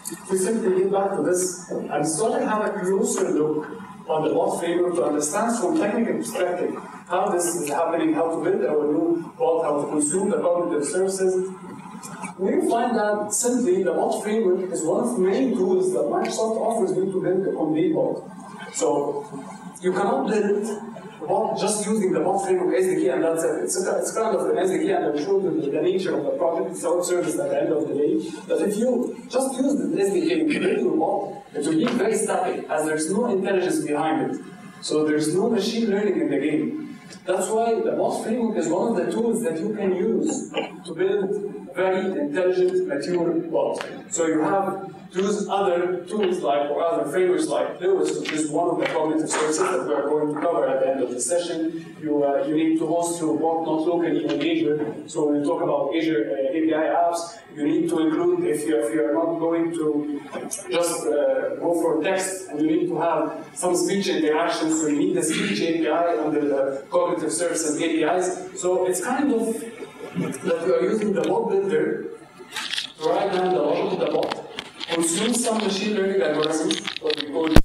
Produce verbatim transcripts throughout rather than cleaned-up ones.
we simply get back to this and start to have a closer look on the bot framework to understand from technical perspective how this is happening, how to build our new bot, how to consume the cognitive services. We find that simply the bot framework is one of many tools that Microsoft offers you to build a complete bot. So you cannot build a bot just using the bot framework S D K and that's it. It's, a, it's kind of an S D K and I'm sure the, the nature of the project is self-service at the end of the day. But if you just use the S D K to build your bot, it will be very static as there's no intelligence behind it. So there's no machine learning in the game. That's why the bot framework is one of the tools that you can use to build very intelligent, mature bots. So you have to use other tools like, or other frameworks like Lewis, which is one of the cognitive services that we are going to cover at the end of the session. You, uh, you need to host your bot not locally in Azure. So when you talk about Azure uh, A P I apps, you need to include, if you, if you are not going to just uh, go for text, and you need to have some speech interaction, so you need the speech A P I under the cognitive services A P Is. So it's kind of that we are using the bot builder to write down the logic of the bot, consume some machine learning algorithms, what we call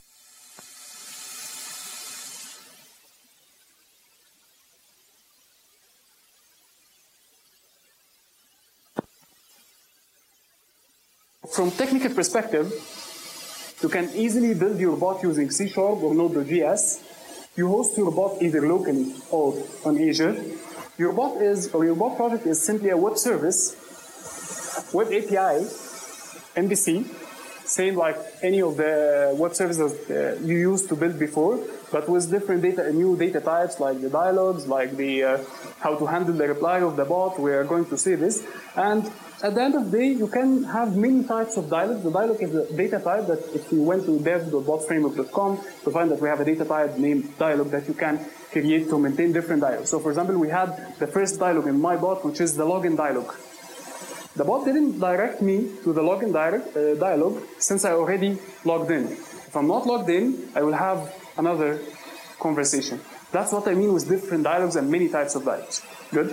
From technical perspective, you can easily build your bot using C Sharp or Node.js. You host your bot either locally or on Azure. Your bot is, or your bot project is simply a web service, web A P I, M V C, same like any of the web services uh, you used to build before, but with different data, new data types like the dialogues, like the uh, how to handle the reply of the bot. We are going to see this. And at the end of the day, you can have many types of dialogues. The dialogue is a data type that if you went to dev dot bot framework dot com, you'll find that we have a data type named dialogue that you can create to maintain different dialogues. So for example, we had the first dialogue in my bot, which is the login dialogue. The bot didn't direct me to the login direct, uh, dialogue since I already logged in. If I'm not logged in, I will have another conversation. That's what I mean with different dialogues and many types of dialogues. Good?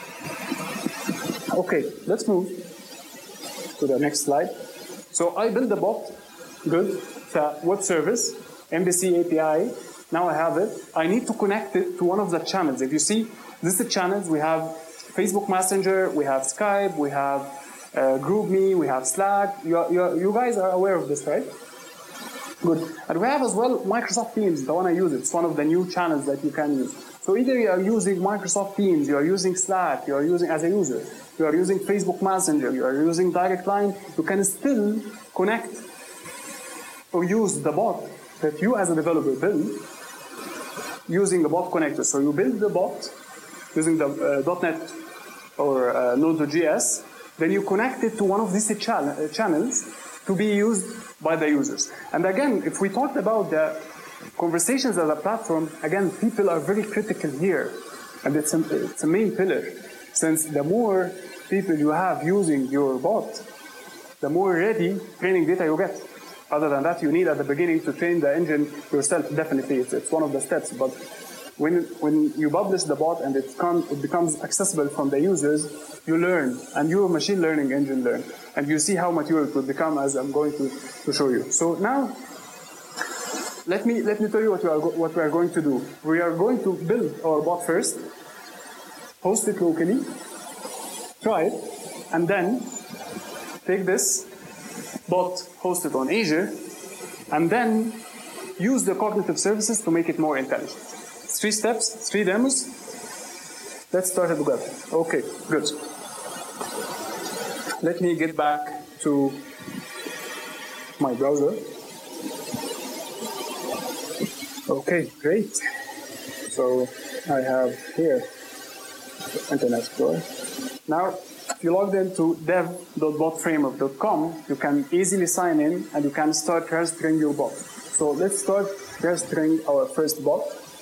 Okay, let's move to the next slide. So I built the bot, good, it's a web service, M V C A P I. Now I have it. I need to connect it to one of the channels. If you see, this is the channels. We have Facebook Messenger, we have Skype, we have uh, GroupMe, we have Slack. You, are, you, are, you guys are aware of this, right? Good. And we have as well Microsoft Teams, the one I use. It's one of the new channels that you can use. So either you are using Microsoft Teams, you are using Slack, you are using, as a user, you are using Facebook Messenger, you are using Direct Line, you can still connect or use the bot that you as a developer build using the bot connector. So you build the bot using the uh, .NET or uh, Node.js, then you connect it to one of these ch uh, channels to be used by the users. And again, if we talked about the conversations as a platform, again, people are very critical here. And it's a, it's a main pillar. Since the more people you have using your bot, the more ready training data you get. Other than that, you need at the beginning to train the engine yourself. Definitely, it's, it's one of the steps. But when, when you publish the bot and it, come, it becomes accessible from the users, you learn, and your machine learning engine learn. And you see how mature it will become, as I'm going to, to show you. So now, let me, let me tell you what we, are what we are going to do. We are going to build our bot first, host it locally, try it, and then take this bot, host it on Azure, and then use the cognitive services to make it more intelligent. Three steps, three demos. Let's start it together. Okay, good. Let me get back to my browser. Okay, great. So I have here Internet Explorer. Now, if you logged into dev dot bot framework dot com, you can easily sign in and you can start registering your bot. So let's start registering our first bot.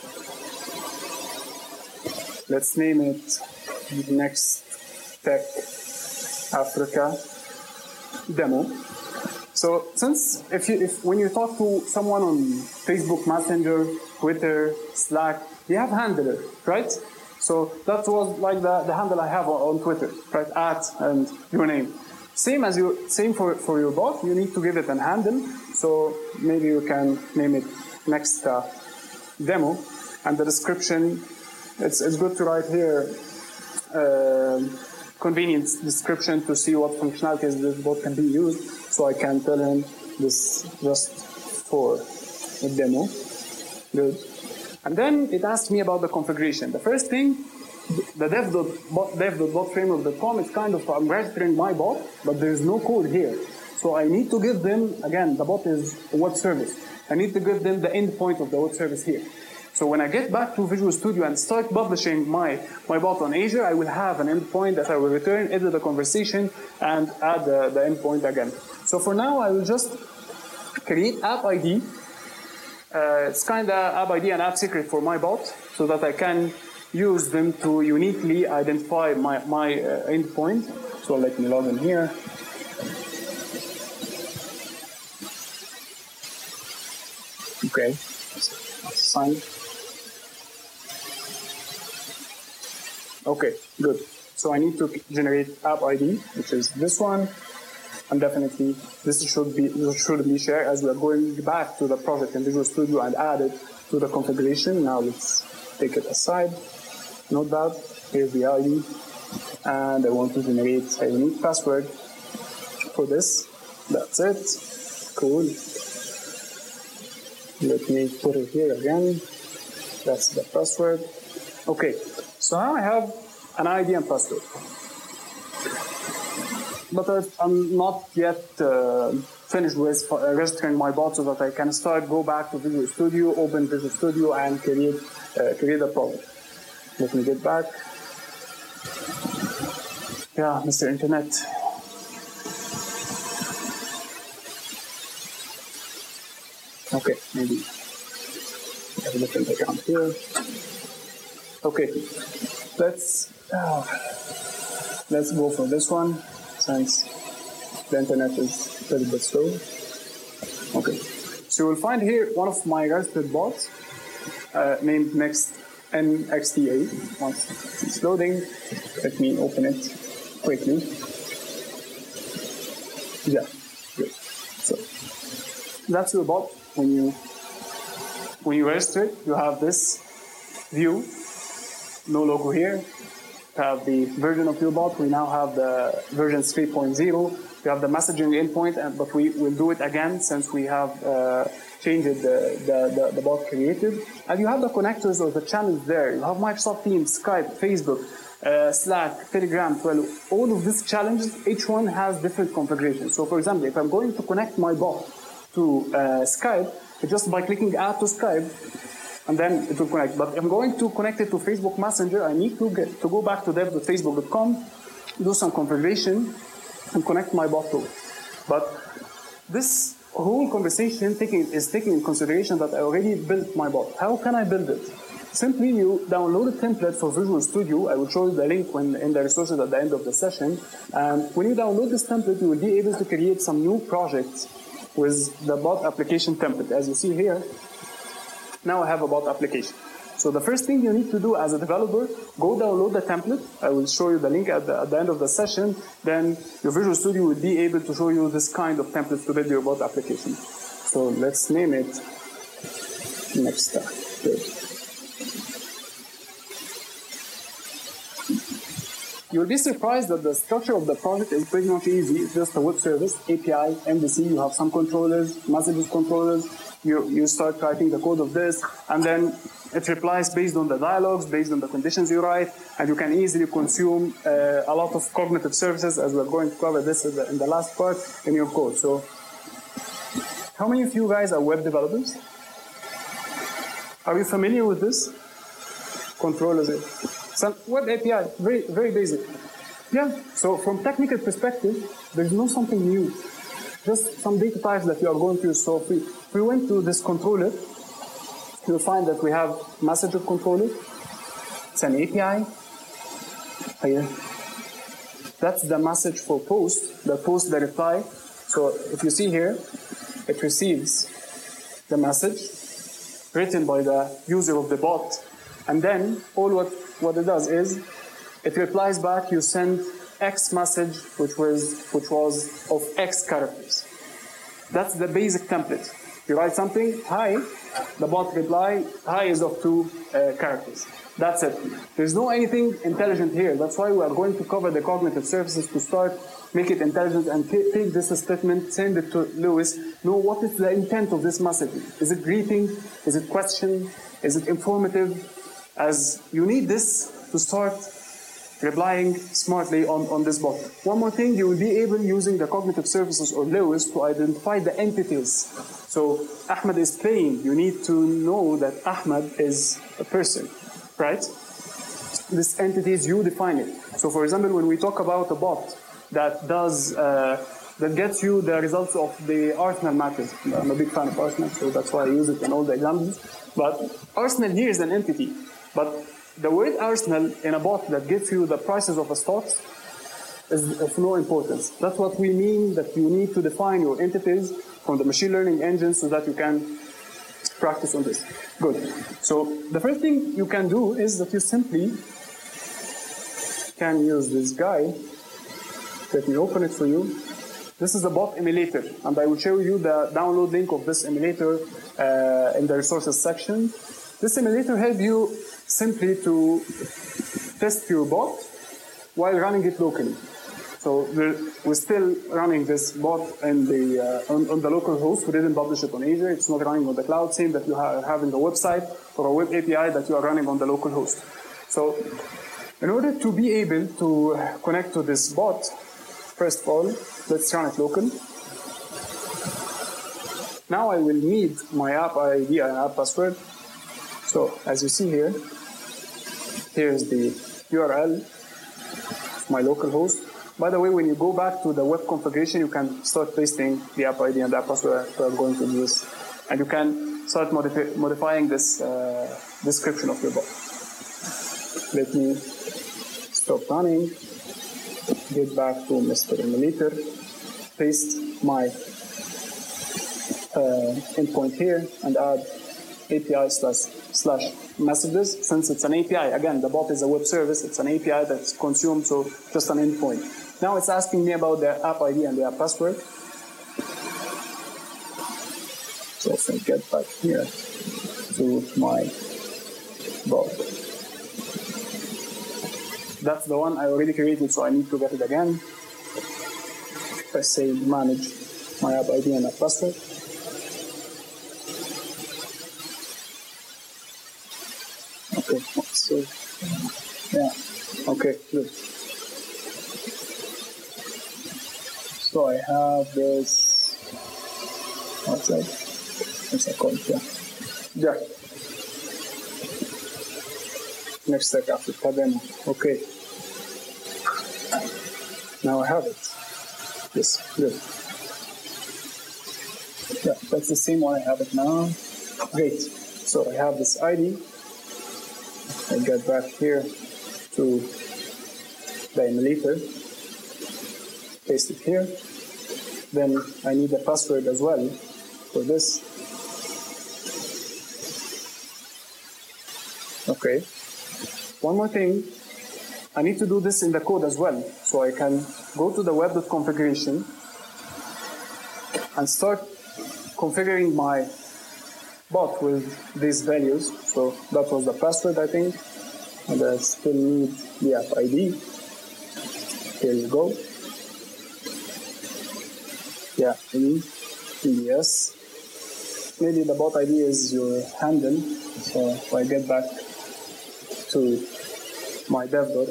Let's name it Next Tech Africa Demo. So since if you if when you talk to someone on Facebook Messenger, Twitter, Slack, you have handler, right? So that was like the, the handle I have on, on Twitter, right? At and your name. Same as you, same for, for your bot, you need to give it a handle. So maybe you can name it next uh, demo. And the description, it's, it's good to write here uh, convenient description to see what functionalities this bot can be used. So I can tell him this just for a demo. Good. And then it asked me about the configuration. The first thing, the dev.bot framework dot com is kind of, I'm registering my bot, but there is no code here. So I need to give them, again, the bot is a web service. I need to give them the endpoint of the web service here. So when I get back to Visual Studio and start publishing my, my bot on Azure, I will have an endpoint that I will return, edit the conversation, and add the, the endpoint again. So for now, I will just create app I D. Uh, it's kind of app I D and app secret for my bot, so that I can use them to uniquely identify my, my uh, endpoint. So let me log in here. Okay, sign. Okay, good. So I need to generate app I D, which is this one. And definitely, this should be this should be shared as we are going back to the project in Visual Studio and add it to the configuration. Now let's take it aside. Note that here's the I D, and I want to generate a unique password for this. That's it. Cool. Let me put it here again. That's the password. Okay. So now I have an I D and password. But I'm not yet uh, finished with registering my bot so that I can start, go back to Visual Studio, open Visual Studio, and create, uh, create a project. Let me get back. Yeah, Mister Internet. Okay, maybe I have a different account here. Okay, let's, uh, let's go for this one. Since the internet is a little bit slow. Okay, so you will find here one of my registered bots uh, named Next N X T A. Once it's loading, let me open it quickly. Yeah, good. So that's your bot. When you when you register it, you have this view. No logo here. Have the version of your bot. We now have the version three point oh. We have the messaging endpoint, and, but we will do it again since we have uh, changed the, the, the, the bot created. And you have the connectors or the channels there. You have Microsoft Teams, Skype, Facebook, uh, Slack, Telegram, Twilio. All of these challenges, each one has different configurations. So for example, if I'm going to connect my bot to uh, Skype, just by clicking add to Skype, and then it will connect. But I'm going to connect it to Facebook Messenger. I need to get to go back to dev dot facebook dot com, do some configuration, and connect my bot to it. But this whole conversation taking, is taking in consideration that I already built my bot. How can I build it? Simply, you download a template for Visual Studio. I will show you the link when in the resources at the end of the session. And when you download this template, you will be able to create some new projects with the bot application template. As you see here, now I have a bot application. So the first thing you need to do as a developer, go download the template. I will show you the link at the, at the end of the session. Then your Visual Studio will be able to show you this kind of templates to build your bot application. So let's name it next step. Good. You'll be surprised that the structure of the project is pretty much easy. It's just a web service, A P I, M V C, you have some controllers, messages controllers. You, you start writing the code of this, and then it replies based on the dialogues, based on the conditions you write, and you can easily consume uh, a lot of cognitive services, as we're going to cover this in the, in the last part in your code. So, how many of you guys are web developers? Are you familiar with this? Controllers, some web A P I, very, very basic. Yeah, so from technical perspective, there's no something new. Just some data types that you are going to use. So if we, if we went to this controller, you'll find that we have messenger controller. It's an A P I. Here. That's the message for post, the post, the reply. So if you see here, it receives the message written by the user of the bot. And then all what, what it does is it replies back, you send X message, which was which was of X characters. That's the basic template. You write something, hi, the bot reply, hi is of two uh, characters. That's it. There's no anything intelligent here. That's why we are going to cover the cognitive services to start, make it intelligent, and t- take this statement, send it to Lewis, know what is the intent of this message. Is it greeting? Is it question? Is it informative? As you need this to start replying smartly on, on this bot. One more thing, you will be able, using the cognitive services or Lewis, to identify the entities. So Ahmed is playing. You need to know that Ahmed is a person, right? This entities, you define it. So for example, when we talk about a bot that does, uh, that gets you the results of the Arsenal matches. I'm a big fan of Arsenal, so that's why I use it in all the examples. But Arsenal here is an entity. But the word Arsenal in a bot that gives you the prices of a stock is of no importance. That's what we mean, that you need to define your entities from the machine learning engine so that you can practice on this. Good. So the first thing you can do is that you simply can use this guy. Let me open it for you. This is a bot emulator, and I will show you the download link of this emulator uh, in the resources section. This emulator helps you simply to test your bot while running it locally. So we're, we're still running this bot in the, uh, on, on the local host. We didn't publish it on Azure. It's not running on the cloud. Same that you are having a website or a web A P I that you are running on the local host. So in order to be able to connect to this bot, first of all, let's run it local. Now I will need my app I D and app password. So as you see here, here's the U R L of my local host. By the way, when you go back to the web configuration, you can start pasting the app I D and the app password. We are going to do this. And you can start modify, modifying this uh, description of your bot. Let me stop running, get back to Mister Emulator, paste my uh, endpoint here, and add A P I slash slash messages. Since it's an A P I, again, the bot is a web service, it's an A P I that's consumed, so just an endpoint. Now it's asking me about the app I D and the app password. So if I get back here to my bot. That's the one I already created, so I need to get it again. If I say manage my app I D and app password. Okay, so yeah, okay, good. So I have this, what's that? What's that called? Yeah. Yeah. Next step after Tabema. Okay. Now I have it. Yes, good. Yeah, that's the same one. I have it now. Great. So I have this I D. I get back here to the emulator. Paste it here. Then I need a password as well for this. Okay. One more thing. I need to do this in the code as well. So I can go to the web.configuration and start configuring my bot with these values. So that was the password, I think. And I still need the app I D. Here you go. Yeah, E D S. Maybe the bot I D is your handle. So if I get back to my dev dot,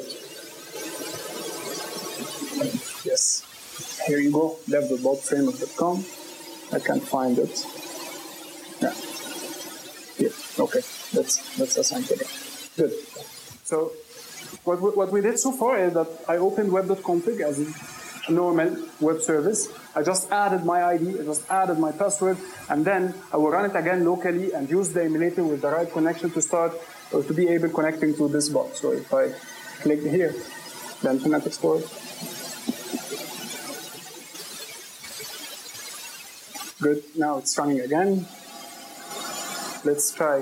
yes, here you go, dev dot bot framework dot com. I can find it. Yeah, here. Okay, that's that's assigned to it. Good. So what we, what we did so far is that I opened web.config as a normal web service. I just added my I D, I just added my password, and then I will run it again locally and use the emulator with the right connection to start or to be able connecting to this bot. So if I click here, the Internet Explorer. Good, now it's running again. Let's try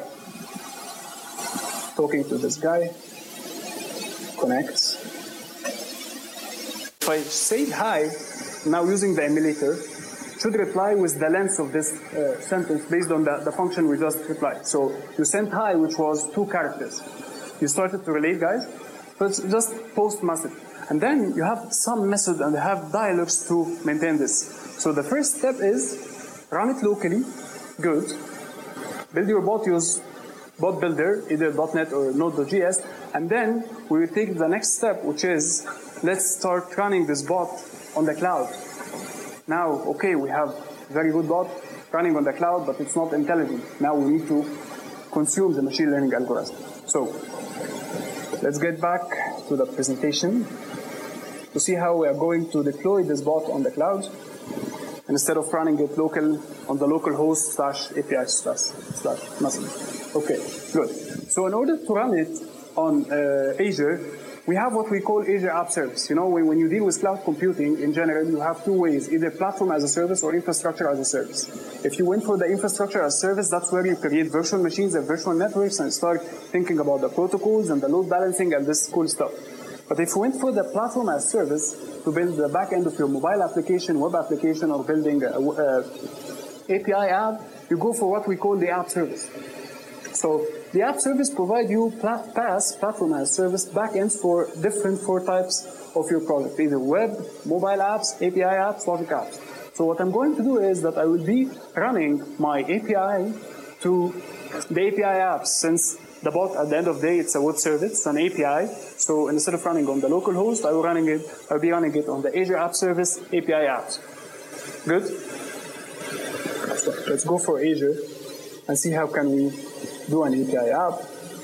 talking to this guy. Connects. if I say hi, now using the emulator, should reply with the length of this uh, sentence based on the, the function we just replied. So you sent hi, which was two characters. You started to relate, guys. So it's just post message. And then you have some method and you have dialogues to maintain this. So the first step is run it locally. Good. Build your bot, use bot builder, either .NET or Node.js. And then we will take the next step, which is let's start running this bot on the cloud. Now, okay, we have very good bot running on the cloud, but it's not intelligent. Now we need to consume the machine learning algorithm. So let's get back to the presentation to see how we are going to deploy this bot on the cloud instead of running it local on the local host slash A P I slash slash nothing. Okay, good. So in order to run it on uh, Azure, we have what we call Azure App Service. You know, when, when you deal with cloud computing, in general, you have two ways, either platform as a service or infrastructure as a service. If you went for the infrastructure as a service, that's where you create virtual machines and virtual networks and start thinking about the protocols and the load balancing and this cool stuff. But if you went for the platform as a service to build the back end of your mobile application, web application, or building a, a A P I app, you go for what we call the app service. So the app service provides you PaaS, platform as service, backends for different four types of your product, either web, mobile apps, A P I apps, logic apps. So what I'm going to do is that I will be running my A P I to the A P I apps. Since the bot at the end of the day, it's a web service, it's an A P I. So instead of running on the local host, I will running it, I'll be running it on the Azure App Service A P I apps. Good? So let's go for Azure and see how can we do an A P I app.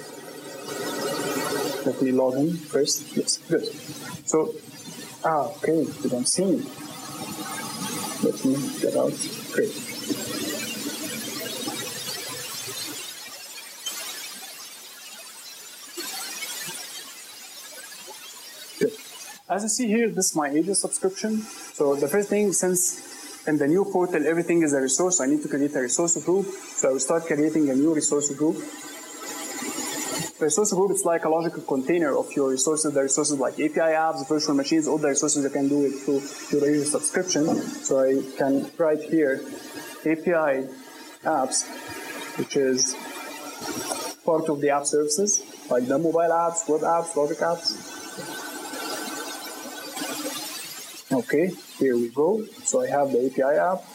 Let me log in first. Yes, good. So, ah, okay, you don't see me. Let me get out. Great. Good. As you see here, this is my Azure subscription. So the first thing, since in the new portal, everything is a resource. I need to create a resource group. So I will start creating a new resource group. The resource group is like a logical container of your resources. The resources like A P I apps, virtual machines, all the resources you can do it through your Azure subscription. So I can write here A P I apps, which is part of the app services, like the mobile apps, web apps, logic apps. Okay, here we go. So I have the A P I app.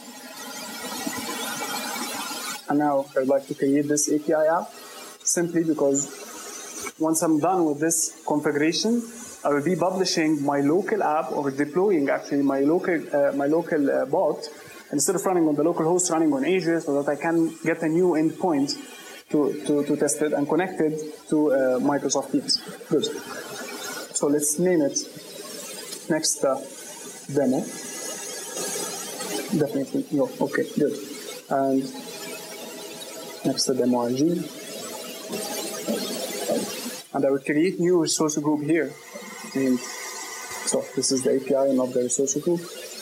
And now I'd like to create this A P I app simply because once I'm done with this configuration, I will be publishing my local app or deploying actually my local uh, my local uh, bot instead of running on the local host, running on Azure, so that I can get a new endpoint to, to, to test it and connect it to uh, Microsoft Teams. Good. So let's name it next uh, demo. Definitely, no, okay, good. And next the demo R G. And I will create new resource group here. And so this is the A P I and not the resource group.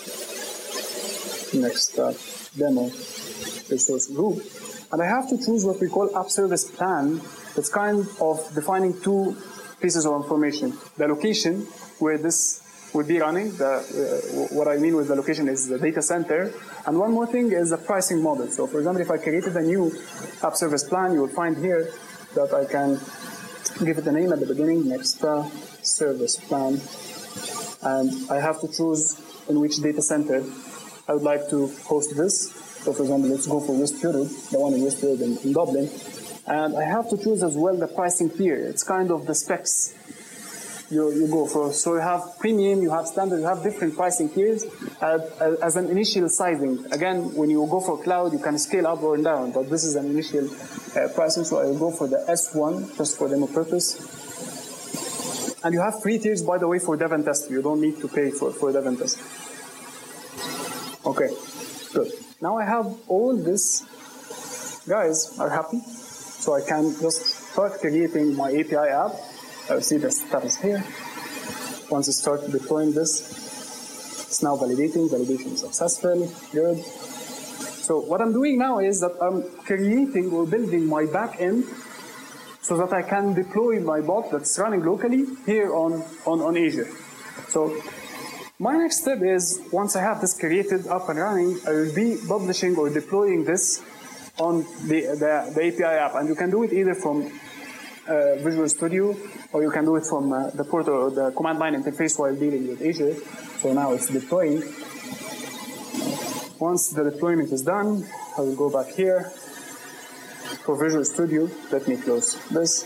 Next uh, demo resource group. And I have to choose what we call app service plan. It's kind of defining two pieces of information. The location where this will be running. The, uh, what I mean with the location is the data center. And one more thing is the pricing model. So for example, if I created a new app service plan, you will find here that I can give it a name at the beginning, next uh, service plan. And I have to choose in which data center I would like to host this. So for example, let's go for West Europe, the one in West Europe in, in Dublin. And I have to choose as well the pricing tier. It's kind of the specs you, you go for. So you have premium, you have standard, you have different pricing tiers as, as an initial sizing. Again, when you go for cloud, you can scale up or down, but this is an initial uh, pricing. So I will go for the S one just for demo purpose. And you have free tiers, by the way, for dev and test. You don't need to pay for, for dev and test. Okay, good. Now I have all this. Guys are happy. So I can just start creating my A P I app. I'll see the status here. Once I start deploying this, it's now validating. Validation successful. Good. So what I'm doing now is that I'm creating or building my backend so that I can deploy my bot that's running locally here on, on, on Azure. So My next step is, once I have this created up and running, I will be publishing or deploying this on the, the, the A P I app. And you can do it either from uh, Visual Studio, or you can do it from uh, the portal or the command line interface while dealing with Azure. So now it's deploying. Once the deployment is done, I will go back here. For Visual Studio, let me close this.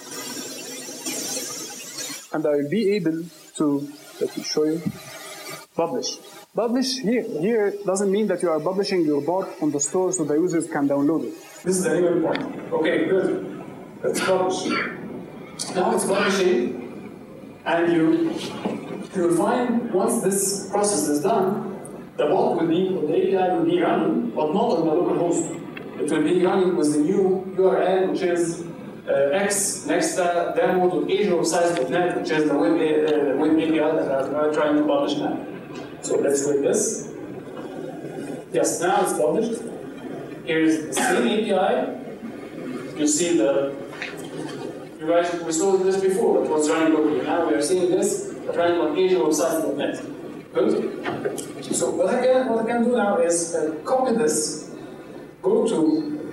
And I will be able to, let me show you, publish. Publish here, here doesn't mean that you are publishing your bot on the store so the users can download it. This is the new point. Okay, good. Let's publish. Now it's publishing, and you, you'll find once this process is done, the bot will be, or the A P I will be running, but not on the local host. It will be running with the new U R L, which is uh, x next uh, demo.azure size dot net, which is the web, uh, web A P I that I'm trying to publish now. So let's do this. Yes, now it's published. Here's the same A P I. You see the, you guys, we saw this before, it was running locally. Now we are seeing this running on azure size dot net. Good? So what I can, what I can do now is uh, copy this, go to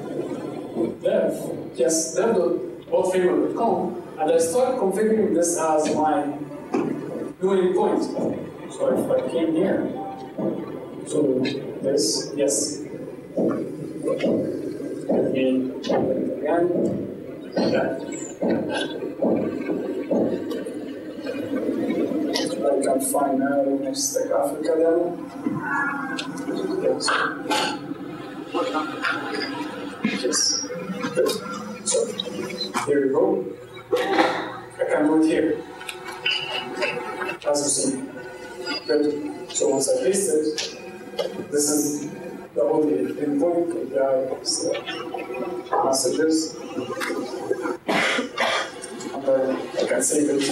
dev, yes, dev dot bot framework dot com, and I start configuring this as my new endpoint. So if I came here to this, yes. Again, again, that. I can find now next Stack Africa demo. Yes. Yes. Good. So here we go. I can do it here. As you see. Good. So once I paste it, this is the only endpoint A P I messages. And then I can save it.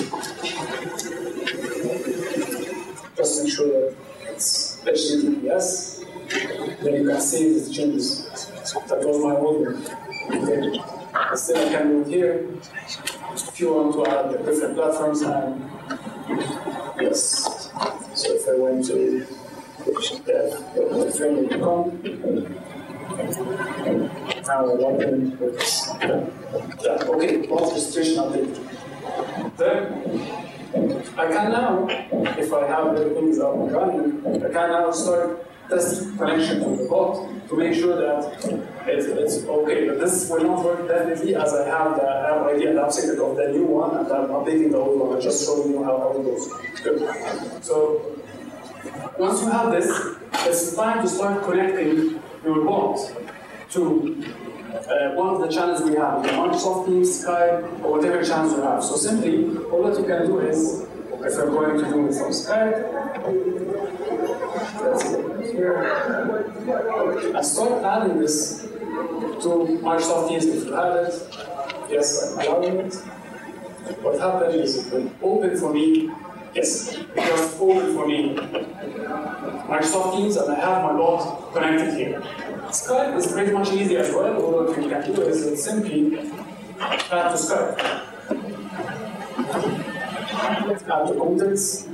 Just ensure that it's H T T P S. Then you can save these changes. That was my old one. Okay. Still I can do it here. If you want to add the different platforms, and yes. So if I went to dev framework dot com, now I log in with that. Okay, bot registration update. Then I can now, if I have everything is up and running, I can now start testing connection to the bot to make sure that it's, it's okay. But this will not work definitely as I have the app I D and app secret of the new one, and I'm updating the old one. I'm just showing you how it goes. Good. So once you have this, it's time to start connecting your bot to uh, one of the channels we have, Microsoft Teams, Skype, or whatever channels you have. So simply, all that you can do is, if I'm going to do it from Skype, let's go here, and start adding this to Microsoft Teams if you have it. Yes, I'm allowing it. What happened is it will open for me. Yes, it just open for me Microsoft Teams, and I have my bot connected here. Skype is pretty much easy as well. All what you can do is it's simply add to Skype. Add to contents.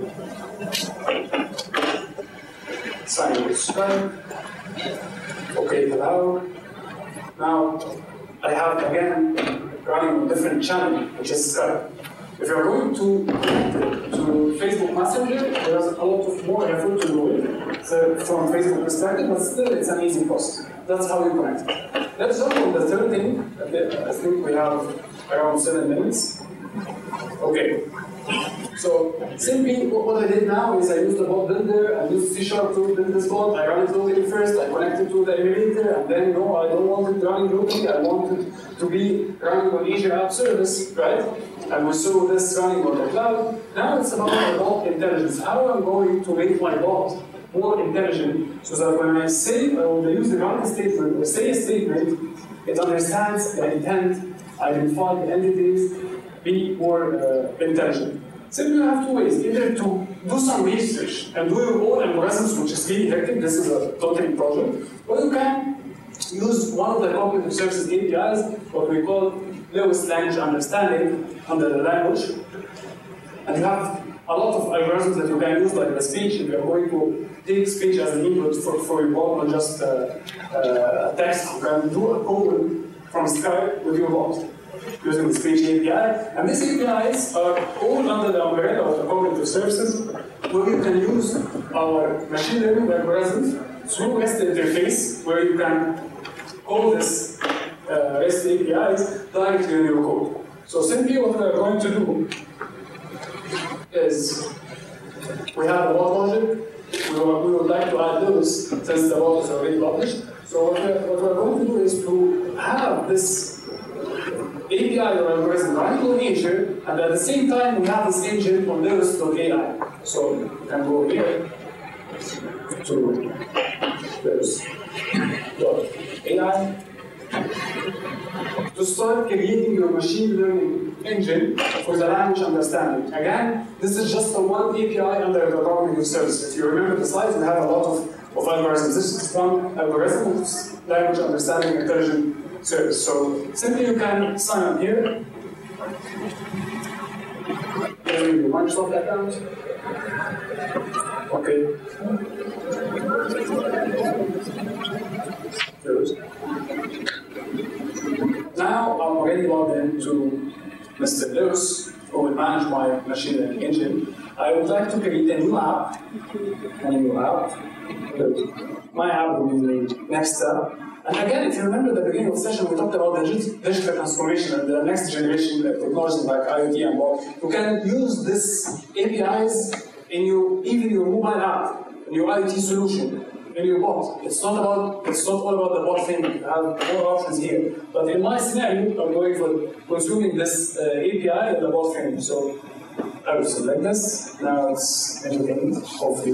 Sign with Skype. Okay, allow. Now I have again running a different channel, which is Skype. If you're going to to Facebook Messenger, there's a lot of more effort to do it so from Facebook perspective, but still it's an easy process. That's how you connect. Let's jump on the third thing. I think we have around seven minutes. Okay. So simply what I did now is I used the bot builder, I used C Sharp to build this bot, I ran it locally first, I connected to the emulator, and then no, I don't want it running locally, I want it to be running on Azure App Service, right? And we saw this running on the cloud. Now it's about the bot intelligence. How am I going to make my bot more intelligent so that when I say, or I use the run statement, or say a statement, it understands the intent, identify the entities, be more uh, intelligent. Simply you have two ways, either to do some research and do your own algorithms, which is really hectic, this is a totally project, or you can use one of the cognitive services A P Is, what we call Lewis language understanding under the language, and you have a lot of algorithms that you can use, like the speech. If you're going to take speech as an input for, for your bot, not just uh, uh, text, you can do a call from Skype with your bot using the speech A P I. And these A P Is are all under the umbrella of the cognitive services, where you can use our machine learning algorithms through REST interface, where you can call this uh, REST A P Is directly in your code. So simply what we're going to do is we have a bot logic. We, we would like to add those since the bot is already published. So what we're, what we're going to do is to have this A P I or algorithm running on Azure, and at the same time we have this engine on Lewis dot A I. So you can go here to Lewis dot A I to start creating your machine learning engine for the language understanding. Again, this is just a one A P I under the cognitive service. If you remember the slides, we have a lot of, of algorithms. This is one algorithm, language understanding intelligent service. So simply you can sign up here. Using your Microsoft account. Okay. Good. Now I'm already logged into Mister Lewis, who will manage my machine learning engine. I would like to create a new app. A new app. Good. My app will be the next step. And again, if you remember the beginning of the session, we talked about the digital transformation and the next generation technologies like IoT and more. You can use this A P Is in your even your mobile app, in your IoT solution, in your bot. It's not about it's not all about the bot thing. You have more options here. But in my scenario, I'm going for consuming this uh, A P I and the bot thing. So I will select this. Now it's entertaining. Hopefully,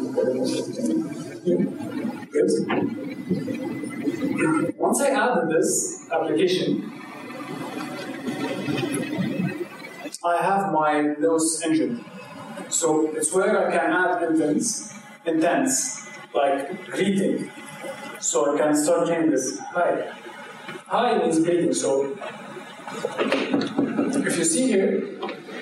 good. Once I added this application, I have my Lewis engine. So it's where I can add intents, intents like greeting. So I can start doing this. Hi. Hi means greeting. So if you see here,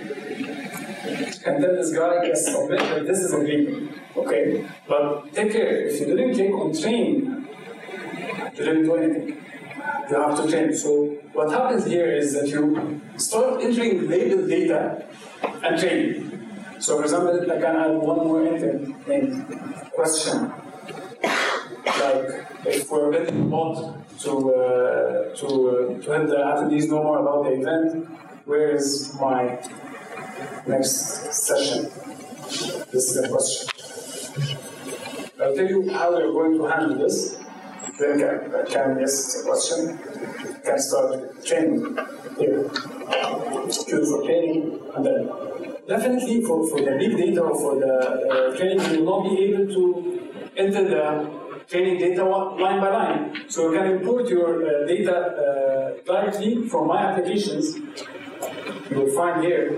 I can tell this guy, yes, submit that this is a greeting. Okay. But take care, if you didn't click on train, you didn't do anything. You have to train. So what happens here is that you start entering labeled data and train. So for example, I can add one more entry named question. Like if we're building a bot to uh, to uh, to have the attendees know more about the event, where is my next session? This is the question. I'll tell you how we're going to handle this. Then can, can yes, it's a question. Can start training here. Choose for training, and then definitely for, for the big data or for the uh, training, you will not be able to enter the training data line by line. So you can import your uh, data uh, directly from my applications. You will find here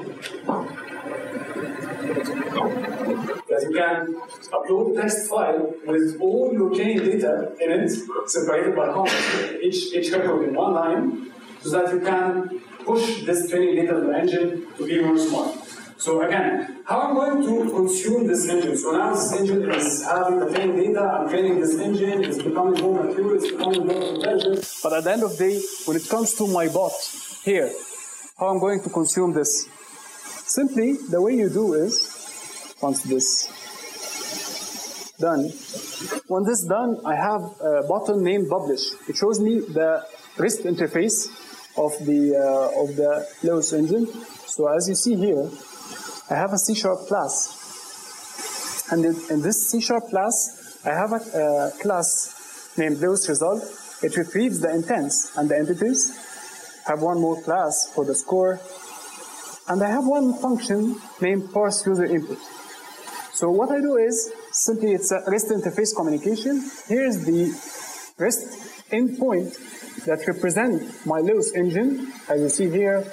that you can upload a text file with all your training data in it, separated by comments, each, each record in one line, so that you can push this training data to the engine to be more smart. So again, how I'm going to consume this engine? So now this engine is having the training data, I'm training this engine, it's becoming more mature, it's becoming more intelligent. But at the end of the day, when it comes to my bot here, how I'm going to consume this? Simply, the way you do is, once this done, when this done, I have a button named publish. It shows me the REST interface of the uh, of the Lewis engine. So as you see here, I have a C sharp class, and in, in this C sharp class, I have a, a class named Lewis result. It retrieves the intents and the entities. I have one more class for the score, and I have one function named parse user input. So what I do is simply it's a REST interface communication. Here's the REST endpoint that represent my Lewis engine, as you see here,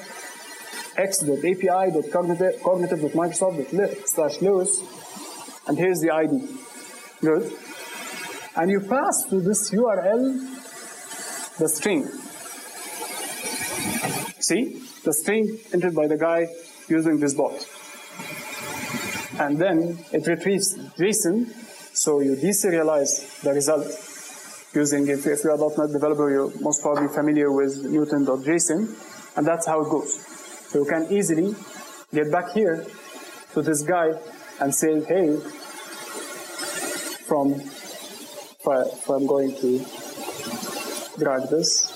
x.api.cognitive.microsoft.lit slash Lewis, and here's the I D. Good. And you pass to this U R L the string. See? The string entered by the guy using this bot. and then it retrieves JSON, so you deserialize the result using, if, if you're a .NET developer, you're most probably familiar with Newton.json, and that's how it goes. So you can easily get back here to this guy and say, hey, from, if, I, if I'm going to drag this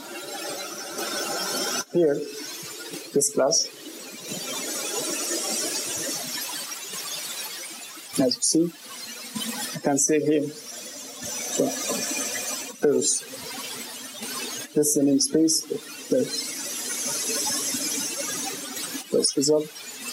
here, this class, as you see, I can say here, so there's, this is the namespace, there's, there's result,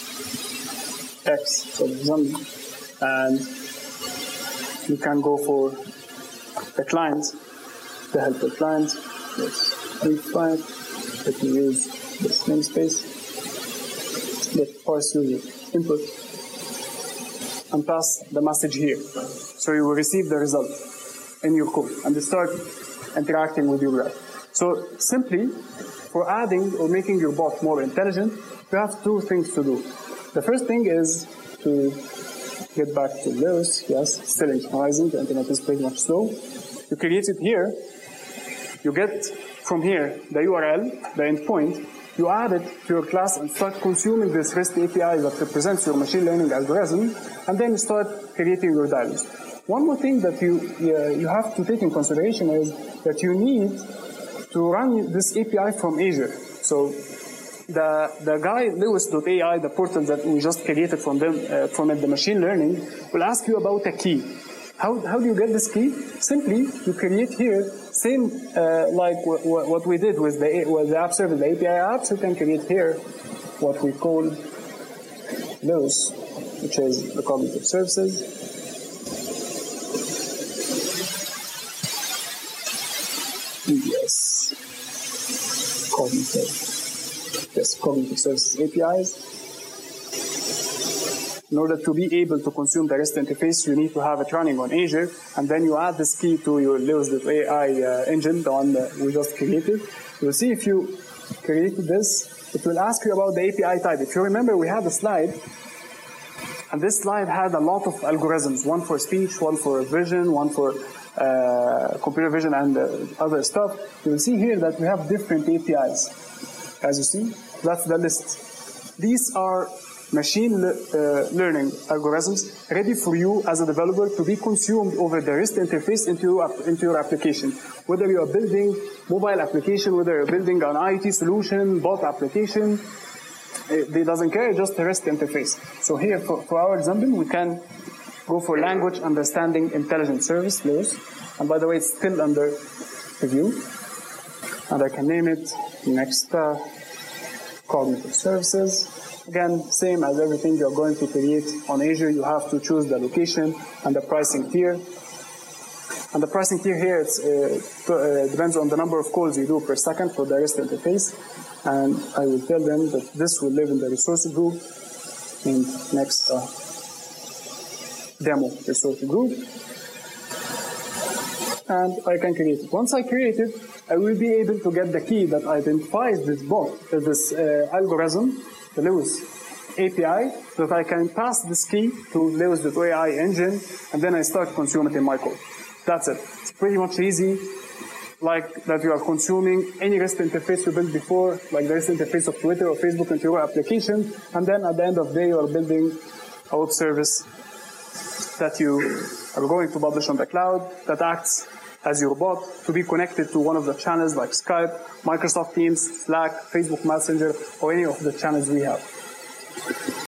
X, so result, and you can go for the client, the helper client, there's five, let me use this namespace, get parse user input, and pass the message here. So you will receive the result in your code and start interacting with your graph. So simply, for adding or making your bot more intelligent, you have two things to do. The first thing is to get back to Lewis. Yes, still synchronizing, the internet is pretty much slow. You create it here, you get from here the U R L, the endpoint, you add it to your class and start consuming this REST A P I that represents your machine learning algorithm, and then you start creating your dialogues. One more thing that you, uh, you have to take in consideration is that you need to run this A P I from Azure. So the, the guy, Lewis dot A I, the portal that we just created from, them, uh, from it, the machine learning, will ask you about a key. How, how do you get this key? Simply, you create here, same uh, like what we did with the, with the app service, the A P I apps, you can create here what we call Lewis, which is the cognitive services. Yes, cognitive, yes, cognitive services A P Is. In order to be able to consume the REST interface, you need to have it running on Azure, and then you add this key to your Lewis dot A I uh, engine, the one that we just created. You'll see if you created this, it will ask you about the A P I type. If you remember, we had a slide, and this slide had a lot of algorithms, one for speech, one for vision, one for uh, computer vision, and uh, other stuff. You'll see here that we have different A P Is. As you see, that's the list. These are machine le uh, learning algorithms ready for you as a developer to be consumed over the REST interface into your, into your application. Whether you are building mobile application, whether you're building an I T solution, bot application, it doesn't care, just the REST interface. So here, for, for our example, we can go for language understanding intelligent service, Lewis. And by the way, it's still under review. And I can name it next uh, cognitive services. Again, same as everything you're going to create on Azure, you have to choose the location and the pricing tier. And the pricing tier here it's, uh, uh, depends on the number of calls you do per second for the REST interface. And I will tell them that this will live in the resource group in next uh, demo resource group. And I can create it. Once I create it, I will be able to get the key that identifies this bot, uh, this uh, algorithm, the Lewis A P I, that I can pass this key to Lewis dot A I engine, and then I start consuming it in my code. That's it. It's pretty much easy, like that you are consuming any REST interface you built before, like the REST interface of Twitter or Facebook into your application, and then at the end of the day you are building a web service that you are going to publish on the cloud that acts as your bot to be connected to one of the channels like Skype, Microsoft Teams, Slack, Facebook Messenger, or any of the channels we have.